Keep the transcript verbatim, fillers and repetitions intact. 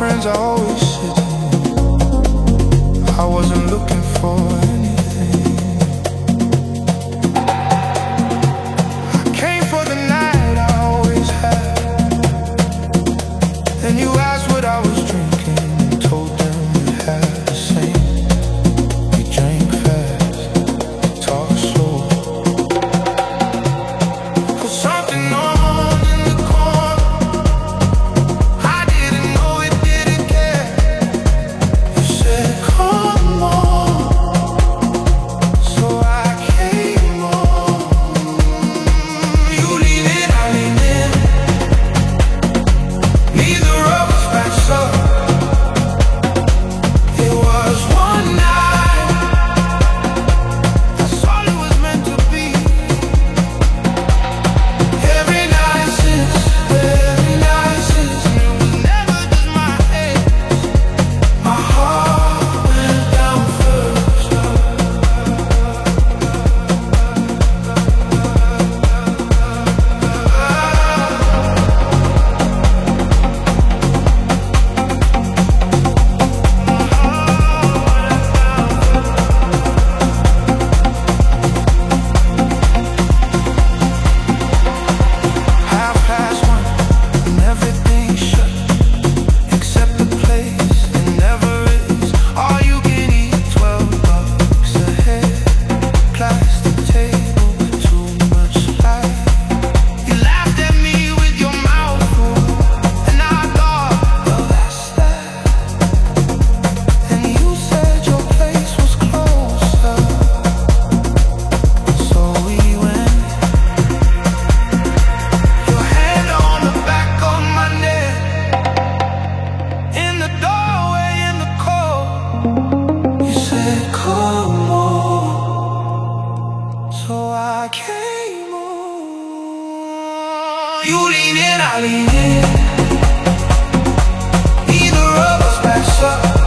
friends are always sitting. I wasn't looking for anything. I came for the night, I always have. Then you asked what I was drinking, told them we had the same. We drank fast, talked slow. Cause something on in the corner, I didn't know it didn't care. You said come on, so I came on. You lean in, I lean in. Neither of us backs up. It was one night, that's all it was meant to be. Every night since, every night since, and it was never just my head. My heart went down first. Half past one, and everything's shut, except the place that never is. All you can eat, twelve bucks a head. Plastic table with too much light. You laughed at me with your mouth full, and I thought, well, that's that. And you said your place was closer, so we went. Your hand on the back of my neck, in the doorway in the cold. You said come on, so I came on. You lean in, I lean in. Neither of us backs up.